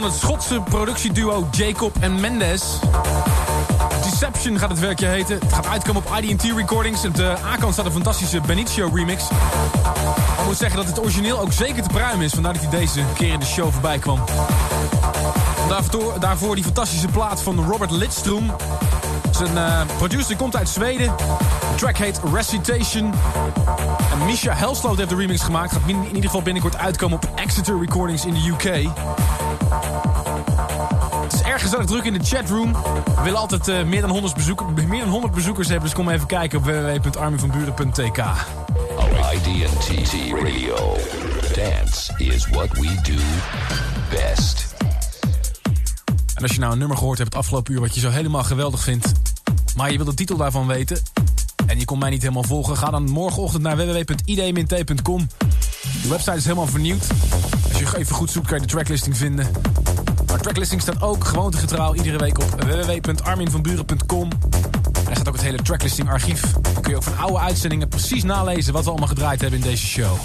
het Schotse productieduo Jacob en Mendes. Deception gaat het werkje heten. Het gaat uitkomen op ID&T Recordings. En op de A-kant staat een fantastische Benicio remix. Ik moet zeggen dat het origineel ook zeker te pruimen is. Vandaar dat hij deze keer in de show voorbij kwam. Daarvoor die fantastische plaat van Robert Lidstrom. Zijn producer komt uit Zweden. De track heet Recitation. En Misha Helsloot heeft de remix gemaakt. Gaat in ieder geval binnenkort uitkomen op Exeter Recordings in de UK. Het is erg gezellig druk in de chatroom. We willen altijd meer dan 100 bezoekers hebben. Dus kom even kijken op www.arminvanburen.tk. ID&T Radio. Dance is what we do best. En als je nou een nummer gehoord hebt het afgelopen uur wat je zo helemaal geweldig vindt, maar je wilt de titel daarvan weten en je kon mij niet helemaal volgen, ga dan morgenochtend naar www.id-t.com. De website is helemaal vernieuwd. Als je even goed zoekt kan je de tracklisting vinden. Maar de tracklisting staat ook gewoontegetrouw iedere week op www.arminvanburen.com. En er staat ook het hele tracklisting archief. Dan kun je ook van oude uitzendingen precies nalezen wat we allemaal gedraaid hebben in deze show.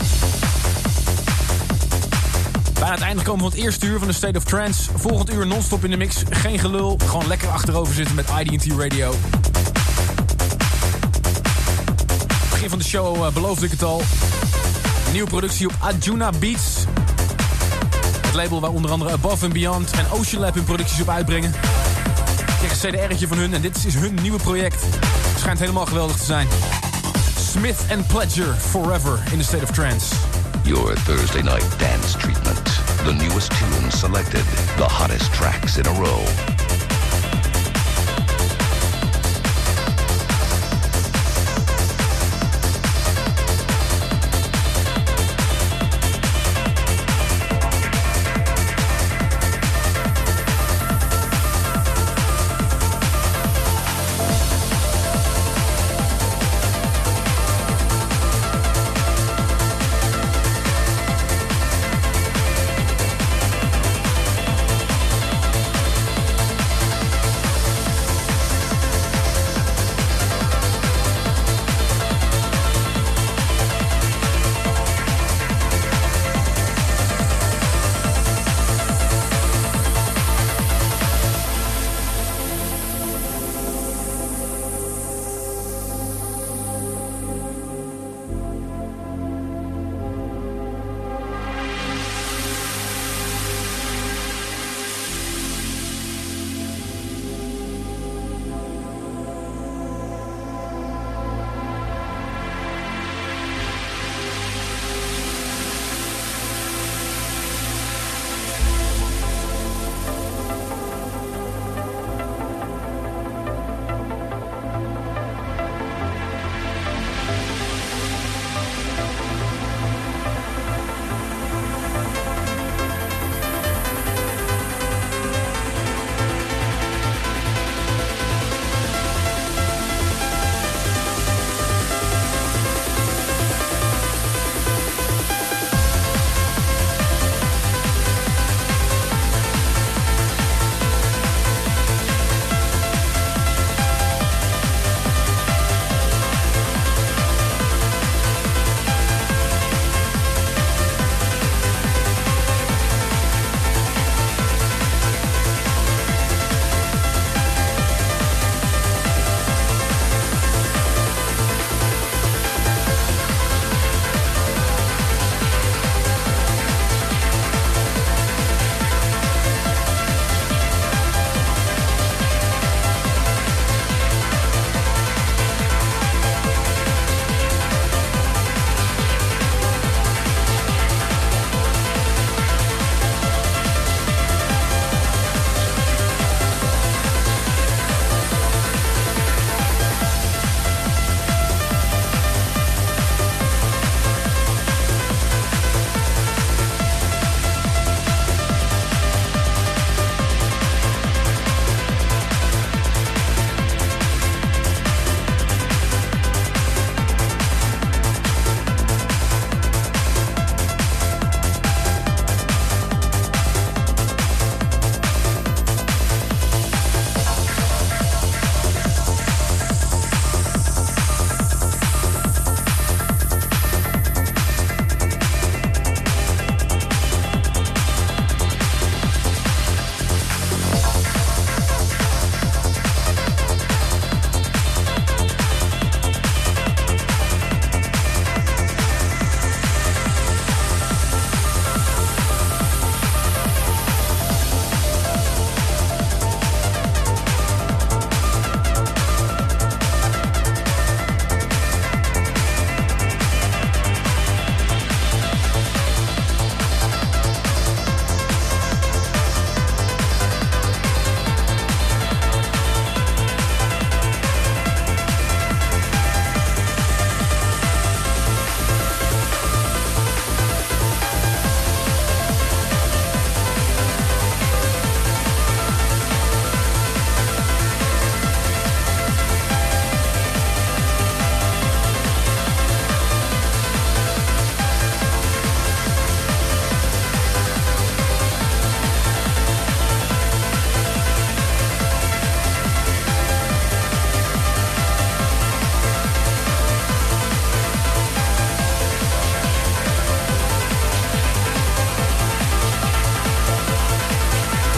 Bijna het einde komen van het eerste uur van de State of Trance. Volgend uur non-stop in de mix. Geen gelul. Gewoon lekker achterover zitten met ID&T Radio. Begin van de show beloofde ik het al. Een nieuwe productie op Arjuna Beats. Het label waar onder andere Above and Beyond en Ocean Lab hun producties op uitbrengen. Ik kreeg een CDR'tje van hun en dit is hun nieuwe project. Het schijnt helemaal geweldig te zijn. Smith & Pledger Forever in the State of Trance. Your Thursday night dance treatment. The newest tunes selected. The hottest tracks in a row.